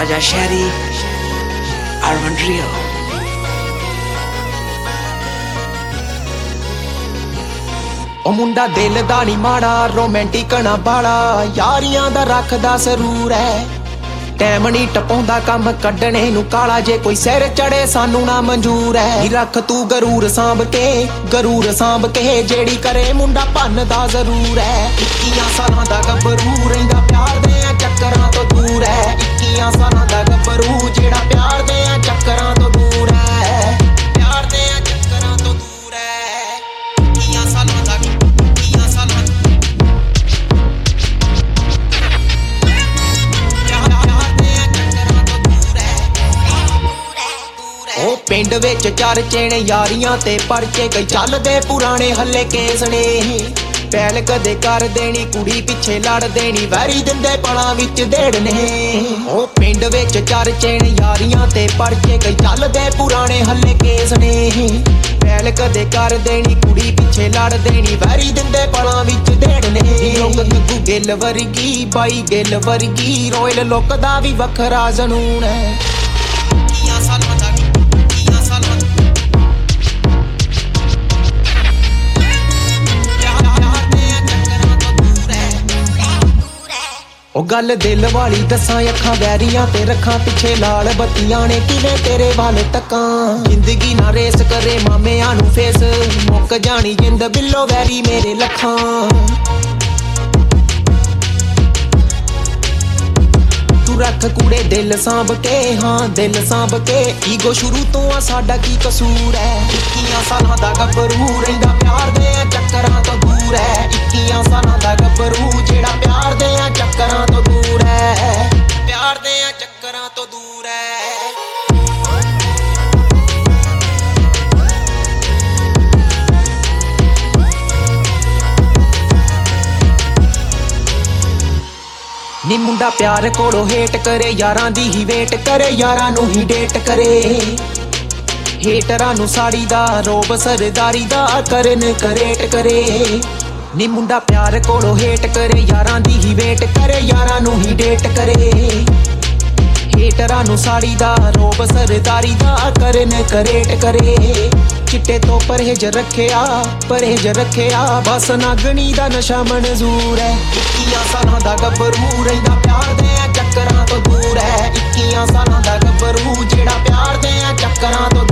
Raja Shari, Arman Rio. ਉਹ ਮੁੰਡਾ ਦਿਲ ਦਾ ਨੀ ਮਾੜਾ, ਰੋਮਾਂਟਿਕ ਨਾ ਬਾਲਾ, ਯਾਰੀਆਂ ਦਾ ਰੱਖਦਾ ਸਰੂਰ ਐ। ਟਾਈਮ ਨੀ ਟਪਾਉਂਦਾ ਕੰਮ ਕੱਢਣੇ ਨੂੰ ਕਾਲਾ, ਜੇ ਕੋਈ ਸਿਰ ਚੜੇ ਸਾਨੂੰ ਨਾ ਮਨਜ਼ੂਰ ਐ। ਰੱਖ ਤੂੰ ਗਰੂਰ ਸਾਂਭ ਕੇ ਜਿਹੜੀ ਕਰੇ ਮੁੰਡਾ ਭੰਨਦਾ ਜ਼ਰੂਰ ਐ। 21 ਸਾਲਾਂ ਦਾ ਗੱਭਰੂ ਰਹਿੰਦਾ ਪਿਆਰ ਦੇ ਚੱਕਰਾਂ ਤੋਂ ਦੂਰ ਐ। 21 ਸਾਲਾਂ ਦਾ ਗੱਭਰੂ ਜਿਹੜਾ ਪਿਆਰ ਦੇ ਚੱਕਰਾਂ ਤੋਂ ਦੂਰ ਐ। ਪਿਆਰ ਦੇ ਚੱਕਰਾਂ ਤੋਂ ਦੂਰ ਐ। 21 ਸਾਲਾਂ ਦਾ ਉਹ ਪਿੰਡ ਵਿੱਚ ਚਰਚੇ ਨੇ ਯਾਰੀਆਂ ਤੇ ਪਰਚੇ, ਕਈ ਚੱਲਦੇ ਪੁਰਾਣੇ ਹੱਲੇ ਕੇਸ ਨੇ। ਪਹਿਲ ਕਦੇ ਕਰ ਦੇਣੀ ਕੁੜੀ ਪਿੱਛੇ ਲੜ ਦੇਣੀ, ਵੈਰੀ ਦਿੰਦੇ ਪਲਾਂ ਵਿੱਚ ਦੇੜਨੇ। ਉਹ ਪਿੰਡ ਵਿੱਚ ਚਰਚੇ ਨੇ ਯਾਰੀਆਂ ਤੇ ਪਰਚੇ, ਕਈ ਚੱਲਦੇ ਪੁਰਾਣੇ ਹੱਲੇ ਕੇਸ ਨੇ। ਪਹਿਲ ਕਦੇ ਕਰ ਦੇਣੀ ਕੁੜੀ ਪਿੱਛੇ ਲੜ ਦੇਣੀ, ਵੈਰੀ ਦਿੰਦੇ ਪਲਾਂ ਵਿੱਚ ਦੇੜਨੇ। ਗੱਗੂ ਗਿੱਲ ਵਰਗੀ, ਬਾਈ ਗਿੱਲ ਵਰਗੀ, ਰੋਇਲ ਲੁੱਕ ਦਾ ਵੀ ਵੱਖਰਾ ਜਨੂਨ ਹੈ। ਉਹ ਗੱਲ ਦਿਲ ਵਾਲੀ ਦੱਸਾਂ, ਅੱਖਾਂ ਵੈਰੀਆਂ ਤੇ ਰੱਖਾਂ ਪਿੱਛੇ ਲਾਲ ਬੱਤੀਆਂ ਨੇ, ਕਿਵੇਂ ਤੇਰੇ ਵੱਲ ਤੱਕਾਂ। ਜ਼ਿੰਦਗੀ ਨਾ ਰੇਸ ਕਰੇ ਮਾਮਿਆਂ ਨੂੰ ਫੇਸ, ਮੁੱਕ ਜਾਣੀ ਜਿੰਦ ਬਿੱਲੋ ਵੈਰੀ ਮੇਰੇ ਲੱਖਾਂ। ਤੂੰ ਰੱਖ ਕੂੜੇ ਦਿਲ ਸਾਂਭ ਕੇ, ਹਾਂ ਦਿਲ ਸਾਂਭ ਕੇ, ਈਗੋ ਸ਼ੁਰੂ ਤੋਂ ਆ ਸਾਡਾ ਕੀ ਕਸੂਰ ਐ। 21 ਸਾਲਾਂ ਦਾ ਗੱਭਰੂ ਰਹਿੰਦਾ ਪਿਆਰ ਦੇ ਚੱਕਰਾਂ ਤੋਂ ਦੂਰ ਐ। 21 ਸਾਲਾਂ ਦਾ ਗੱਭਰੂ ਜਿਹੜਾ ਪਿਆਰ ਦੇ ਚੱਕਰਾਂ ਤੋਂ ਦੂਰ ਐ। ਪਿਆਰ ਦੇ ਚੱਕਰਾਂ ਤੋਂ ਦੂਰ ਐ। ਨੀ ਮੁੰਡਾ ਪਿਆਰ ਕੋਲੋਂ ਹੇਟ ਕਰੇ, ਯਾਰਾਂ ਦੀ ਹੀ ਵੇਟ ਕਰੇ, ਯਾਰਾਂ ਨੂੰ ਹੀ ਡੇਟ ਕਰੇ। ਹੇਟਰਾਂ ਨੂੰ ਸਾੜੀ ਦਾ ਰੋਬ ਸਰਦਾਰੀ ਦਾ ਕਰਨ ਕਰੇਟ ਕਰੇ। ਨੀ ਮੁੰਡਾ ਪਿਆਰ ਕੋਲੋਂ ਹੇਟ ਕਰੇ, ਯਾਰਾਂ ਦੀ ਹੀ ਵੇਟ ਕਰੇ, ਯਾਰਾਂ ਨੂੰ ਹੀ ਡੇਟ ਕਰੇ। ਹੇਟਰਾਂ ਨੂੰ ਸਾੜੀ ਦਾ ਰੋਬ ਸਰਦਾਰੀ ਦਾ ਕਰਨ ਕਰੇਟ ਕਰੇ। ਚਿੱਟੇ ਤੋਂ ਪਰਹੇਜ ਰੱਖਿਆ, ਬਸ ਨਾਗਣੀ ਦਾ ਨਸ਼ਾ ਮਨਜ਼ੂਰ ਐ। 21 ਸਾਲਾਂ ਦਾ ਗੱਭਰੂ ਰਹਿੰਦਾ ਪਿਆਰ ਦੇ ਚੱਕਰਾਂ ਤੋਂ ਦੂਰ ਐ। 21 ਸਾਲਾਂ ਦਾ ਗੱਭਰੂ ਜਿਹੜਾ ਪਿਆਰ ਦੇ ਚੱਕਰਾਂ ਤੋਂ